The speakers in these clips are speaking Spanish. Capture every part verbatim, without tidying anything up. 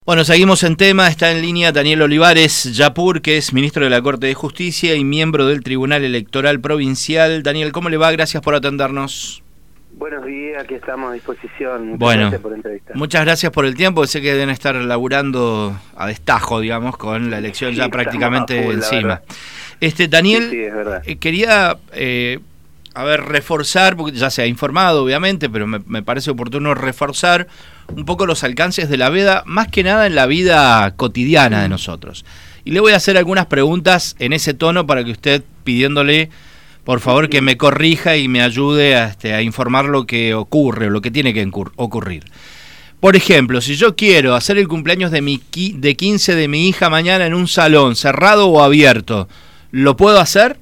Bueno, seguimos en tema, está en línea Daniel Olivares Yapur, que es ministro de la Corte de Justicia y miembro del Tribunal Electoral Provincial. Daniel, ¿cómo le va? Gracias por atendernos. Buenos días, aquí estamos a disposición. Muchas bueno, gracias por entrevistar. Muchas gracias por el tiempo, sé que deben estar laburando a destajo, digamos, con la elección sí, ya prácticamente full, encima. Este, Daniel, sí, sí, es verdad. Eh, quería... Eh, A ver, reforzar, porque ya se ha informado obviamente, pero me, me parece oportuno reforzar un poco los alcances de la veda, más que nada en la vida cotidiana de nosotros. Y le voy a hacer algunas preguntas en ese tono para que usted, pidiéndole, por favor, que me corrija y me ayude a, este, a informar lo que ocurre o lo que tiene que ocurrir. Por ejemplo, si yo quiero hacer el cumpleaños de, mi, de quince de mi hija mañana en un salón, cerrado o abierto, ¿lo puedo hacer?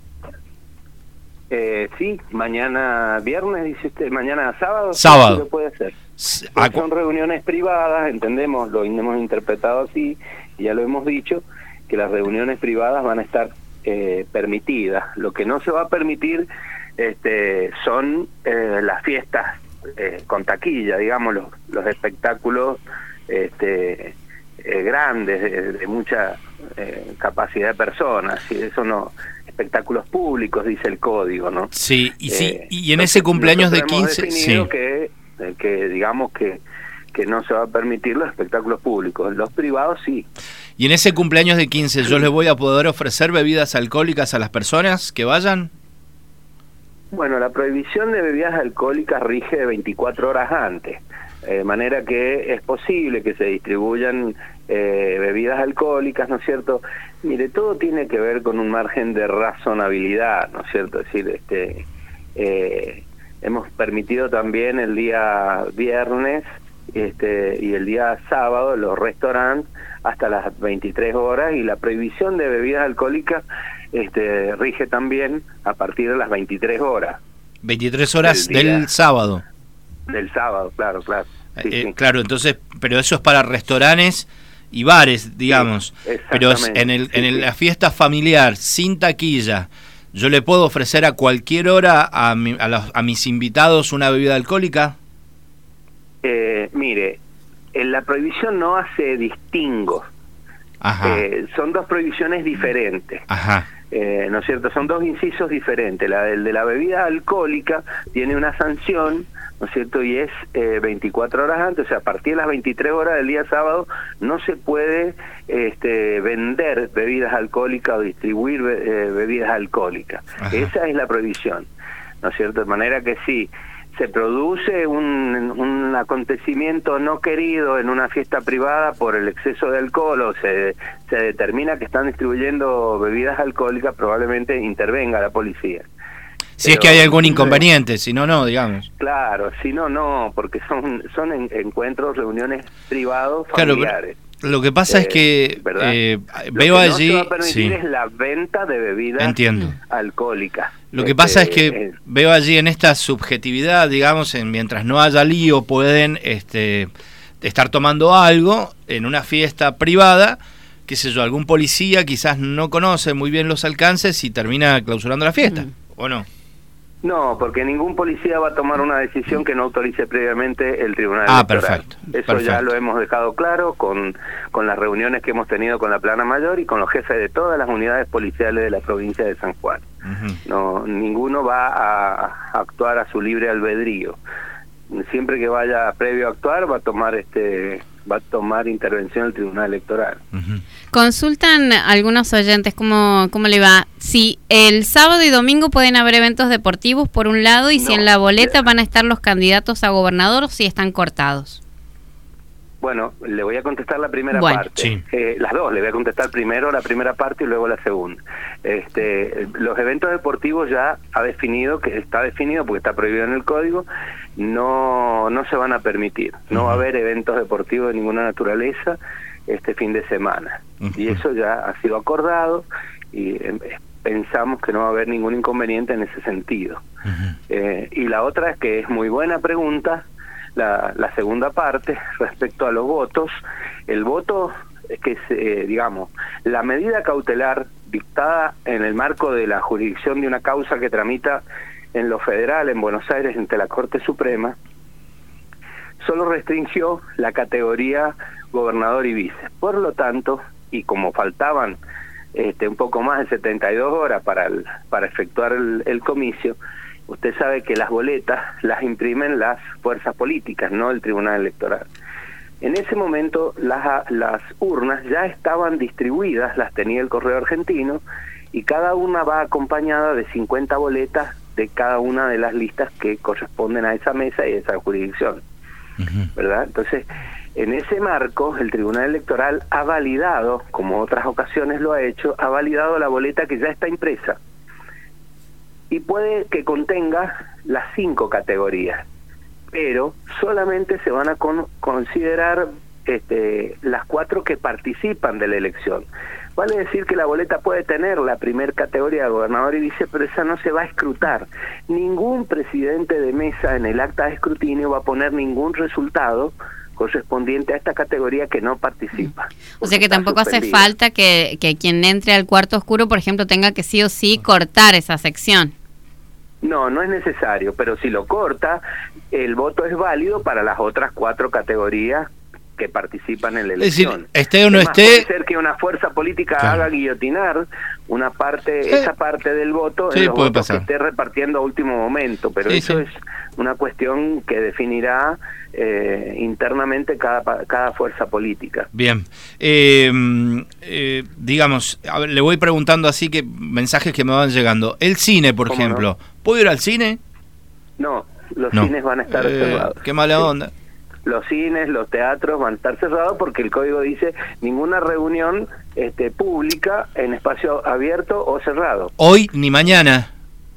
Eh, sí, mañana viernes, dice usted, mañana sábado. Sábado. Sí, lo puede hacer. Pues son reuniones privadas, entendemos, lo hemos interpretado así, y ya lo hemos dicho, que las reuniones privadas van a estar eh, permitidas. Lo que no se va a permitir este, son eh, las fiestas eh, con taquilla, digamos, los, los espectáculos este, eh, grandes, de, de mucha eh, capacidad de personas, y eso no... espectáculos públicos, dice el código, ¿no? Sí, y sí, eh, y en ese cumpleaños de quince... sí. que, que digamos que, que no se va a permitir los espectáculos públicos, los privados sí. Y en ese cumpleaños de quince, ¿yo les voy a poder ofrecer bebidas alcohólicas a las personas que vayan? Bueno, la prohibición de bebidas alcohólicas rige veinticuatro horas antes, de manera que es posible que se distribuyan eh, bebidas alcohólicas, ¿no es cierto? Mire, todo tiene que ver con un margen de razonabilidad, ¿no es cierto? Es decir, este, eh, hemos permitido también el día viernes este, y el día sábado los restaurantes hasta las veintitrés horas, y la prohibición de bebidas alcohólicas este, rige también a partir de las veintitrés horas. veintitrés horas del, del sábado. Del sábado, claro, claro. Sí, eh, sí. Claro, entonces, pero eso es para restaurantes y bares, digamos. Sí, pero en el en el, sí, la fiesta familiar, sin taquilla, ¿yo le puedo ofrecer a cualquier hora a, mi, a, los, a mis invitados una bebida alcohólica? Eh, mire, en la prohibición no hace distingos. Ajá. Eh, son dos prohibiciones diferentes. Ajá. Eh, ¿no es cierto? Son dos incisos diferentes. La del de la bebida alcohólica tiene una sanción, ¿no es cierto? Y es eh, veinticuatro horas antes, o sea, a partir de las veintitrés horas del día sábado no se puede este, vender bebidas alcohólicas o distribuir eh, bebidas alcohólicas. Ajá. Esa es la prohibición, ¿no es cierto? De manera que sí, se produce un, un acontecimiento no querido en una fiesta privada por el exceso de alcohol, o se, se determina que están distribuyendo bebidas alcohólicas, probablemente intervenga la policía. Si Pero, es que hay algún inconveniente, si no, no, digamos. Claro, si no, no, porque son son en, encuentros, reuniones privados, familiares. Claro, lo que pasa eh, es que eh, veo lo que allí... no se va a permitir sí. es la venta de bebidas Entiendo. alcohólicas. Lo que este, pasa es que eh, veo allí en esta subjetividad, digamos, en mientras no haya lío, pueden este, estar tomando algo en una fiesta privada, qué sé yo, algún policía quizás no conoce muy bien los alcances y termina clausurando la fiesta, mm. ¿o no? No, porque ningún policía va a tomar una decisión que no autorice previamente el Tribunal ah, Electoral. Perfecto, Eso perfecto. Ya lo hemos dejado claro con, con las reuniones que hemos tenido con la Plana Mayor y con los jefes de todas las unidades policiales de la provincia de San Juan. Uh-huh. No, ninguno va a, a actuar a su libre albedrío. Siempre que vaya previo a actuar va a tomar este va a tomar intervención el Tribunal Electoral. Uh-huh. Consultan algunos oyentes cómo, cómo le va. Si el sábado y domingo pueden haber eventos deportivos por un lado y no, si en la boleta van a estar los candidatos a gobernador o si están cortados. Bueno, le voy a contestar la primera bueno, parte. Sí. Eh, las dos, le voy a contestar primero la primera parte y luego la segunda. Este, los eventos deportivos ya ha definido, que está definido porque está prohibido en el código, no no se van a permitir. No uh-huh. va a haber eventos deportivos de ninguna naturaleza este fin de semana. Uh-huh. Y eso ya ha sido acordado y eh, pensamos que no va a haber ningún inconveniente en ese sentido. Uh-huh. Eh, y la otra es que es muy buena pregunta, La, la segunda parte respecto a los votos. El voto es que, eh, digamos, la medida cautelar dictada en el marco de la jurisdicción de una causa que tramita en lo federal, en Buenos Aires, ante la Corte Suprema, solo restringió la categoría gobernador y vice. Por lo tanto, y como faltaban este, un poco más de setenta y dos horas para, el, para efectuar el, el comicio, usted sabe que las boletas las imprimen las fuerzas políticas, no el Tribunal Electoral. En ese momento las, las urnas ya estaban distribuidas, las tenía el Correo Argentino, y cada una va acompañada de cincuenta boletas de cada una de las listas que corresponden a esa mesa y a esa jurisdicción, uh-huh. ¿verdad? Entonces, en ese marco, el Tribunal Electoral ha validado, como otras ocasiones lo ha hecho, ha validado la boleta que ya está impresa, y puede que contenga las cinco categorías, pero solamente se van a con, considerar este, las cuatro que participan de la elección. Vale decir que la boleta puede tener la primer categoría de gobernador y vice, pero esa no se va a escrutar. Ningún presidente de mesa en el acta de escrutinio va a poner ningún resultado correspondiente a esta categoría que no participa. O sea que tampoco hace falta que, que quien entre al cuarto oscuro, por ejemplo, tenga que sí o sí cortar esa sección. No, no es necesario, pero si lo corta, el voto es válido para las otras cuatro categorías que participan en la elección. Es decir, esté o no Además, esté... puede ser que una fuerza política claro. haga guillotinar una parte, sí. esa parte del voto sí, en los puede votos pasar. que esté repartiendo a último momento, pero sí, eso sí. es una cuestión que definirá eh, internamente cada, cada fuerza política. Bien. Eh, eh, digamos, a ver, le voy preguntando así que mensajes que me van llegando. El cine, por ejemplo, no? ¿puedo ir al cine? No, los no. cines van a estar eh, cerrados. Qué mala sí. onda. Los cines, los teatros van a estar cerrados porque el código dice ninguna reunión este, pública en espacio abierto o cerrado. ¿Hoy ni mañana?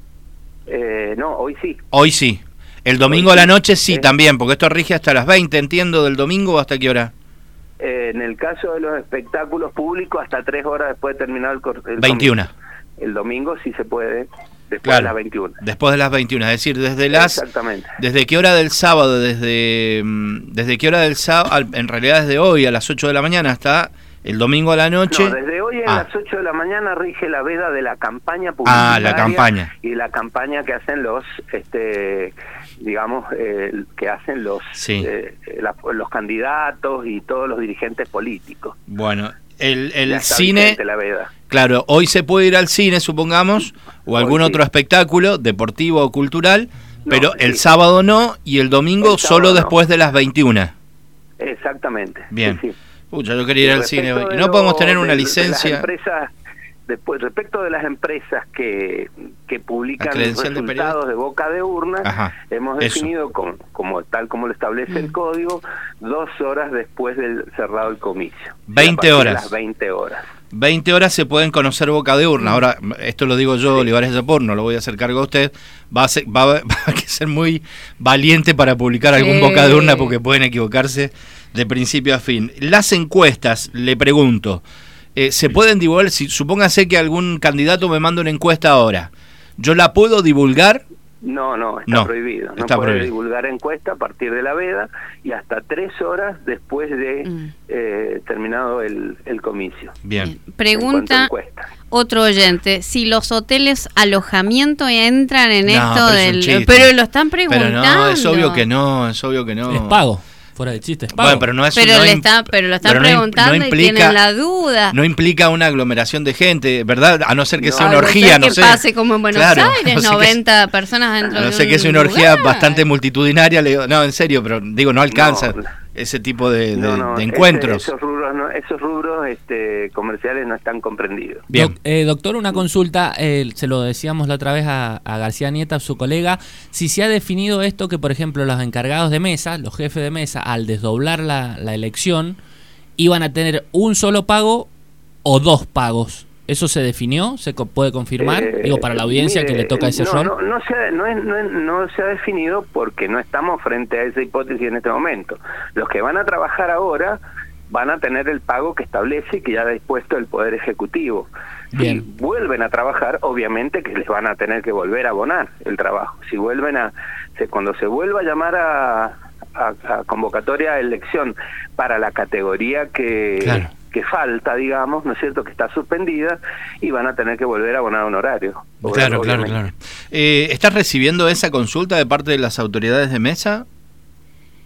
Eh, no, hoy sí. Hoy sí. El domingo hoy a la noche sí, sí también, porque esto rige hasta las veinte, entiendo, del domingo, ¿hasta qué hora? Eh, en el caso de los espectáculos públicos, hasta tres horas después de terminar el, el veintiuna. Domingo. El domingo sí se puede... Después claro, de las veintiuna. Después de las veintiuna, es decir, desde las... Exactamente. ¿Desde qué hora del sábado? Desde desde qué hora del sábado, en realidad desde hoy a las ocho de la mañana hasta el domingo a la noche. No, desde hoy ah. a las ocho de la mañana rige la veda de la campaña publicitaria. Ah, la campaña. Y la campaña que hacen los, este digamos, eh, que hacen los, sí. eh, la, los candidatos y todos los dirigentes políticos. Bueno, el, el ya está cine... la veda. Claro, hoy se puede ir al cine, supongamos, o algún hoy otro sí. espectáculo, deportivo o cultural, no, pero sí. el sábado no, y el domingo el solo no. después de las veintiuna. Exactamente. Bien. Sí, sí. Pucha, yo quería ir y al cine hoy. ¿Y no lo, podemos tener una de, licencia? De las empresas, después, respecto de las empresas que, que publican resultados de, de boca de urna, Ajá, hemos definido, como, como tal como lo establece mm. el código, dos horas después del cerrado el comicio. veinte horas. Las veinte horas. veinte horas se pueden conocer boca de urna. Ahora, esto lo digo yo, sí. Olivares Yapor, no lo voy a hacer cargo a usted. Va a, ser, va, a, va a ser muy valiente para publicar algún sí. boca de urna porque pueden equivocarse de principio a fin. Las encuestas, le pregunto, eh, ¿se pueden divulgar? Si, supóngase que algún candidato me manda una encuesta ahora, ¿yo la puedo divulgar? No, no, está no, prohibido. No está puede prohibido. divulgar encuesta a partir de la veda y hasta tres horas después de mm. eh, terminado el, el comicio. Bien. Pregunta otro oyente, si los hoteles alojamiento entran en no, esto pero del... Pero lo están preguntando. Pero no, es obvio que no, es obvio que no. Es pago. Fuera de chiste, es pago. Bueno, pero no es pero, no le está, pero lo están pero preguntando no implica, y tienen la duda. No implica una aglomeración de gente, ¿verdad? A no ser que no, sea una a orgía, no sé. Que pase como en Buenos claro, Aires, no sé noventa que, personas dentro de un No sé que es una orgía lugar. bastante multitudinaria, le digo, no, en serio, pero digo, no alcanza no, ese tipo de, de, no, no, de encuentros. Ese, esos rubros, no, esos rubros este, comerciales no están comprendidos. Bien. Doc, eh, doctor, una consulta, eh, se lo decíamos la otra vez a, a García Nieta, su colega, si se ha definido esto que, por ejemplo, los encargados de mesa, los jefes de mesa, al desdoblar la, la elección, iban a tener un solo pago o dos pagos. ¿Eso se definió? ¿Se puede confirmar? Eh, Digo, para la audiencia mire, que le toca ese no, rol. No, no, se, no, es, no, es, no se ha definido porque no estamos frente a esa hipótesis en este momento. Los que van a trabajar ahora van a tener el pago que establece y que ya ha dispuesto el Poder Ejecutivo. Bien. Si vuelven a trabajar, obviamente que les van a tener que volver a abonar el trabajo. Si vuelven a... Se, cuando se vuelva a llamar a, a, a convocatoria de elección para la categoría que... Claro. que falta, digamos, ¿no es cierto?, que está suspendida y van a tener que volver a abonar un horario. Claro, claro, claro. Eh, ¿Estás recibiendo esa consulta de parte de las autoridades de mesa?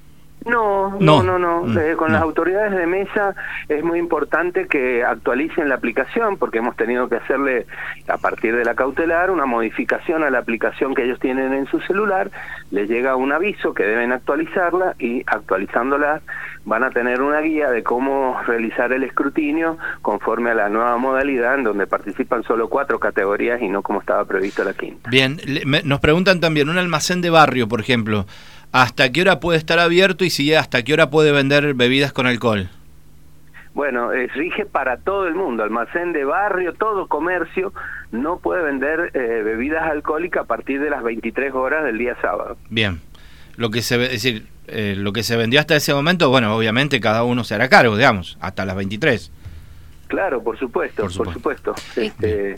No, no, no, no. no. Eh, con no. las autoridades de mesa es muy importante que actualicen la aplicación, porque hemos tenido que hacerle, a partir de la cautelar, una modificación a la aplicación que ellos tienen en su celular. Les llega un aviso que deben actualizarla, y actualizándola van a tener una guía de cómo realizar el escrutinio conforme a la nueva modalidad, en donde participan solo cuatro categorías y no como estaba previsto la quinta. Bien, nos preguntan también, un almacén de barrio, por ejemplo, ¿hasta qué hora puede estar abierto y si hasta qué hora puede vender bebidas con alcohol? Bueno, eh, rige para todo el mundo, almacén de barrio, todo comercio no puede vender eh, bebidas alcohólicas a partir de las veintitrés horas del día sábado. Bien, lo que se es decir, eh, lo que se vendió hasta ese momento, bueno, obviamente cada uno se hará cargo, digamos, hasta las veintitrés. Claro, por supuesto, por supuesto. Por supuesto. Este,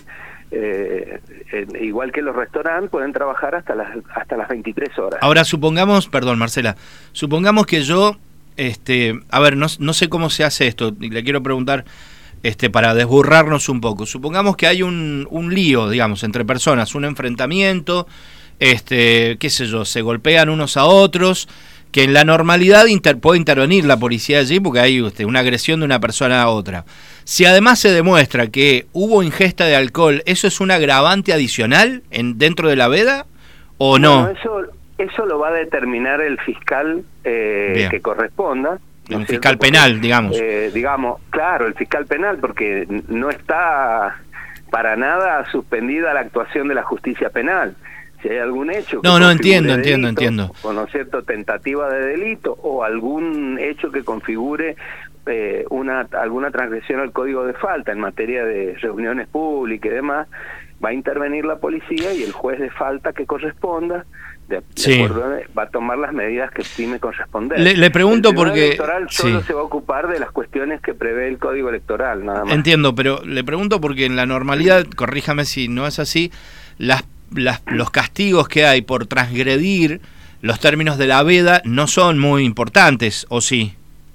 Eh, eh, igual que los restaurantes pueden trabajar hasta las hasta las veintitrés horas. Ahora supongamos, perdón Marcela, supongamos que yo, este, a ver, no, no sé cómo se hace esto, y le quiero preguntar, este, para desburrarnos un poco. Supongamos que hay un, un lío, digamos, entre personas, un enfrentamiento, este, qué sé yo, se golpean unos a otros, que en la normalidad inter, puede intervenir la policía allí porque hay este, una agresión de una persona a otra. Si además se demuestra que hubo ingesta de alcohol, ¿eso es un agravante adicional en dentro de la veda o no? Bueno, eso, eso lo va a determinar el fiscal eh, que corresponda. ¿no? Un fiscal porque, penal, digamos. Eh, digamos, claro, el fiscal penal, porque no está para nada suspendida la actuación de la justicia penal. Si hay algún hecho que no no entiendo delito, entiendo entiendo o no es cierto, tentativa de delito o algún hecho que configure eh, una alguna transgresión al código de falta en materia de reuniones públicas y demás, va a intervenir la policía y el juez de falta que corresponda de, sí. de acuerdo, va a tomar las medidas que estime corresponder. Le, le pregunto el porque electoral solo sí. se va a ocupar de las cuestiones que prevé el código electoral, nada más. Entiendo, pero le pregunto porque en la normalidad, corríjame si no es así, las Las, los castigos que hay por transgredir los términos de la veda no son muy importantes, ¿o sí?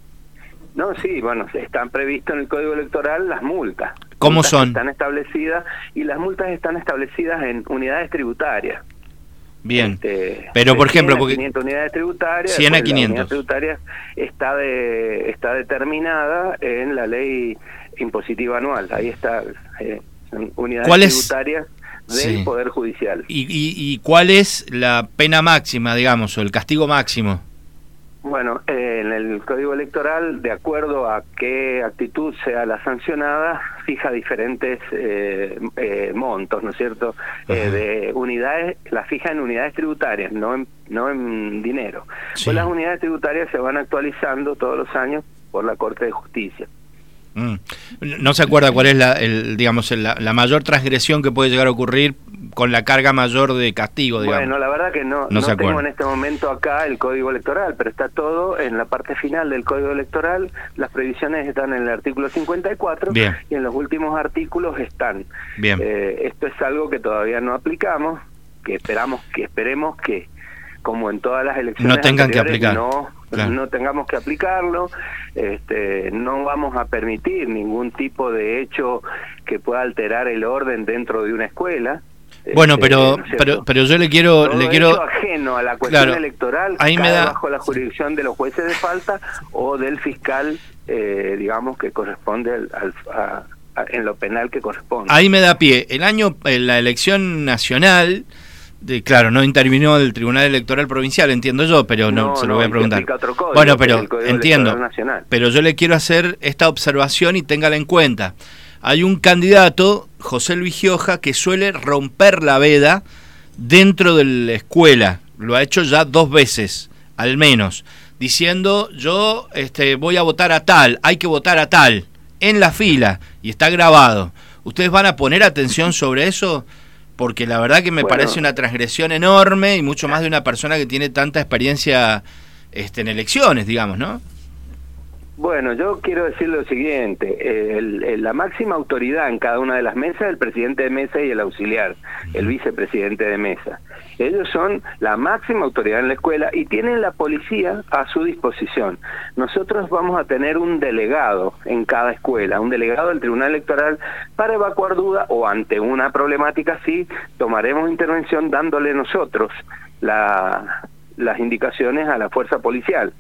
No, sí, bueno, están previstas en el Código Electoral las multas. ¿Cómo multas son? Están establecidas, y las multas están establecidas en unidades tributarias. Bien, este, pero por ejemplo... porque quinientas unidades tributarias, cien a quinientos. La unidad tributaria está, de, está determinada en la ley impositiva anual, ahí está, eh, unidades ¿Cuál es? tributarias del sí. Poder Judicial. ¿Y, y, ¿Y cuál es la pena máxima, digamos, o el castigo máximo? Bueno, eh, en el Código Electoral, de acuerdo a qué actitud sea la sancionada, fija diferentes eh, eh, montos, ¿no es cierto? Eh, de unidades, la fija en unidades tributarias, no en, no en dinero. Sí. Pues las unidades tributarias se van actualizando todos los años por la Corte de Justicia. Mm. ¿No se acuerda cuál es la, el, digamos, la, la mayor transgresión que puede llegar a ocurrir con la carga mayor de castigo, digamos? Bueno, la verdad que no, no, no tengo en este momento acá el Código Electoral, pero está todo en la parte final del Código Electoral. Las previsiones están en el artículo cincuenta y cuatro. Bien. Y en los últimos artículos están. Bien. Eh, esto es algo que todavía no aplicamos, que esperamos que esperemos que, como en todas las elecciones no tengan que aplicar. No, claro. no tengamos que aplicarlo. Este, no vamos a permitir ningún tipo de hecho que pueda alterar el orden dentro de una escuela. Bueno, este, pero, ¿no pero pero yo le quiero Todo le quiero hecho ajeno a la cuestión claro, electoral ahí cae me da... bajo la jurisdicción de los jueces de falta o del fiscal, eh, digamos, que corresponde al, al a, a, en lo penal que corresponde. Ahí me da pie. El año en la elección nacional, de, claro, no intervino el Tribunal Electoral Provincial, entiendo yo, pero no, no se lo no, voy a preguntar. Otro código, bueno, pero el entiendo, pero yo le quiero hacer esta observación y téngala en cuenta. Hay un candidato, José Luis Gioja, que suele romper la veda dentro de la escuela. Lo ha hecho ya dos veces, al menos, diciendo yo este, voy a votar a tal, hay que votar a tal, en la fila, y está grabado. ¿Ustedes van a poner atención sobre eso? Porque la verdad que me bueno. parece una transgresión enorme y mucho más de una persona que tiene tanta experiencia este, en elecciones, digamos, ¿no? Bueno, yo quiero decir lo siguiente, el, el, la máxima autoridad en cada una de las mesas es el presidente de mesa y el auxiliar, el vicepresidente de mesa. Ellos son la máxima autoridad en la escuela y tienen la policía a su disposición. Nosotros vamos a tener un delegado en cada escuela, un delegado del Tribunal Electoral para evacuar duda o ante una problemática así, tomaremos intervención dándole nosotros la, las indicaciones a la fuerza policial.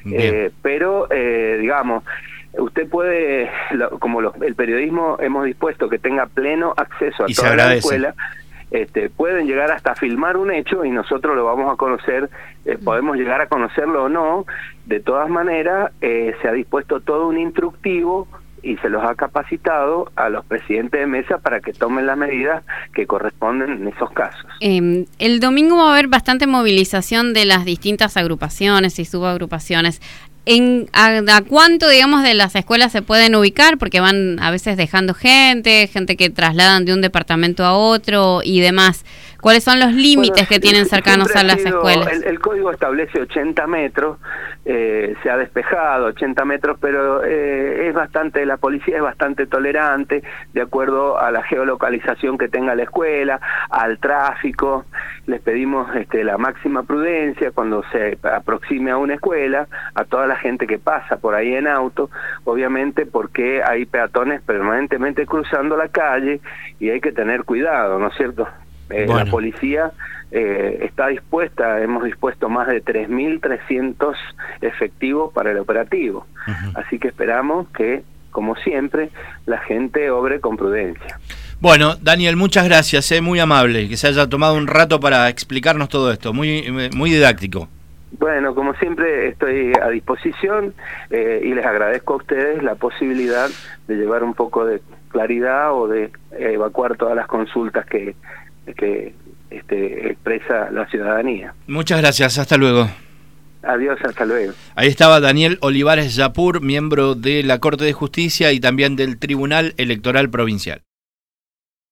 eh, pero eh, digamos, usted puede, como los, el periodismo hemos dispuesto que tenga pleno acceso a y toda la escuela, este, pueden llegar hasta filmar un hecho y nosotros lo vamos a conocer, eh, podemos llegar a conocerlo o no. De todas maneras, eh, se ha dispuesto todo un instructivo y se los ha capacitado a los presidentes de mesa para que tomen las medidas que corresponden en esos casos. Eh, el domingo va a haber bastante movilización de las distintas agrupaciones y subagrupaciones. En, a, ¿A cuánto, digamos, de las escuelas se pueden ubicar? Porque van a veces dejando gente, gente que trasladan de un departamento a otro y demás. ¿Cuáles son los límites bueno, que tienen cercanos a las sido, escuelas? El, el código establece ochenta metros, eh, se ha despejado ochenta metros, pero eh, es bastante, la policía es bastante tolerante, de acuerdo a la geolocalización que tenga la escuela, al tráfico. Les pedimos este, la máxima prudencia cuando se aproxime a una escuela, a toda la gente que pasa por ahí en auto, obviamente porque hay peatones permanentemente cruzando la calle y hay que tener cuidado, ¿no es cierto? Eh, bueno. La policía eh, está dispuesta, hemos dispuesto más de tres mil trescientos efectivos para el operativo. Uh-huh. Así que esperamos que, como siempre, la gente obre con prudencia. Bueno, Daniel, muchas gracias, eh, muy amable, que se haya tomado un rato para explicarnos todo esto, muy, muy didáctico. Bueno, como siempre estoy a disposición eh, y les agradezco a ustedes la posibilidad de llevar un poco de claridad o de evacuar todas las consultas que que este, expresa la ciudadanía. Muchas gracias, hasta luego. Adiós, hasta luego. Ahí estaba Daniel Olivares Yapur, miembro de la Corte de Justicia y también del Tribunal Electoral Provincial.